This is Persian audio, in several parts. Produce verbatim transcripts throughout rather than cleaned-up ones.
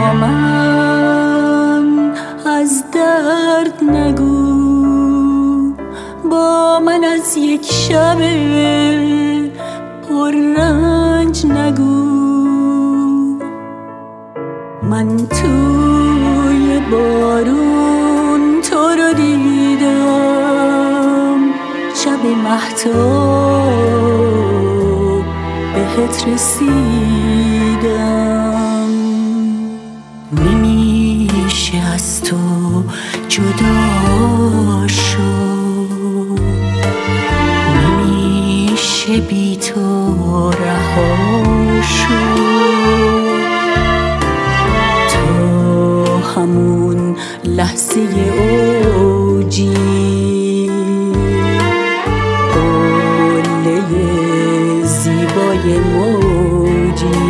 من از درد نگو، با من از یک شب پر رنج نگو. من توی بارون تو رو دیدم، شب مهتاب بهت رسیدم. نمیشه از تو جدا شد، نمیشه بی تو رها شد. تو همون لحظه اوجی، قله زیبای موجی.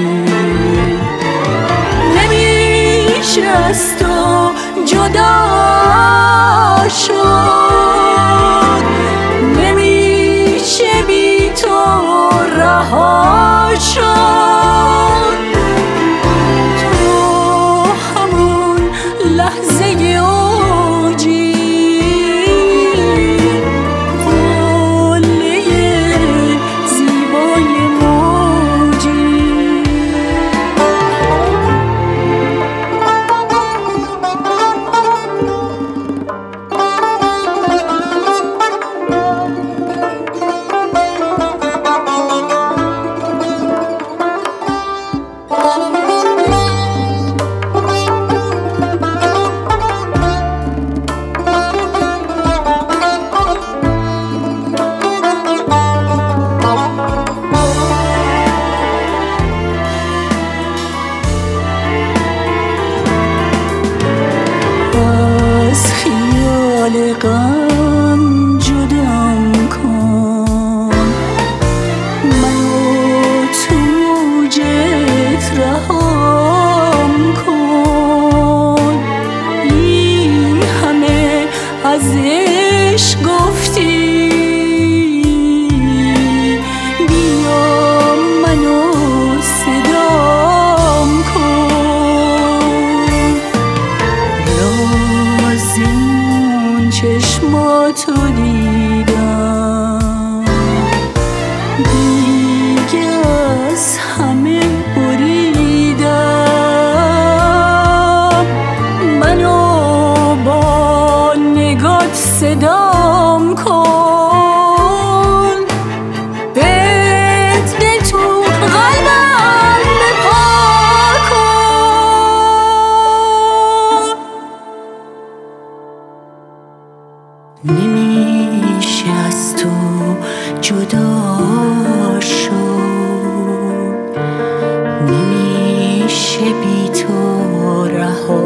نمیشه از تو جدا شد، نمیشه بی تو رها شد. تو همون لحظه اوجی، قله زیبای موجی. غم جدام کن، منو تو موجت رهام کن. این همه از عشق گفتی، بیا منو صدام کن. لازم چشماتو دیدم، دیگه از همه بریدم. منو با نگات صدام کن، بدل تو قلبم بپا کن. نمیشه از تو جدا شد، نمیشه بی تو رها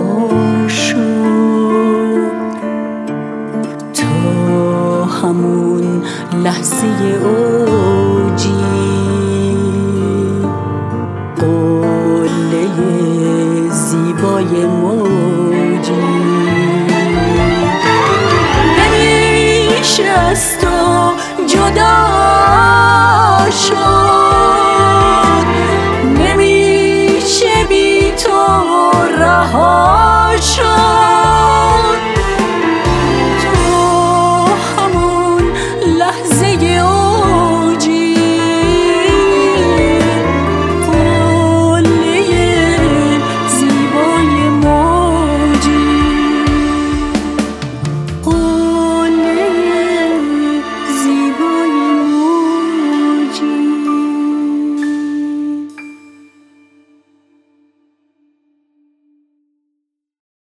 شد. تو همون لحظه اوجی، قله زیبای موجی. از تو جدا شد، نمیشه بی تو رها شد.